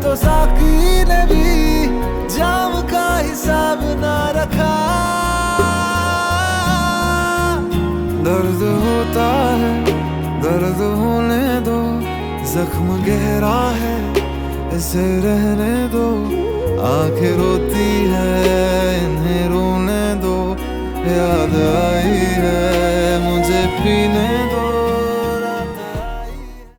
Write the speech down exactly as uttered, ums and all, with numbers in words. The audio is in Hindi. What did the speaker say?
तो साकी ने भी जाम का हिसाब ना रखा। दर्द होता है दर्द होने दो, जख्म गहरा है इसे रहने दो। आंखें रोती है इन्हें रोने दो, याद आई है मुझे पीने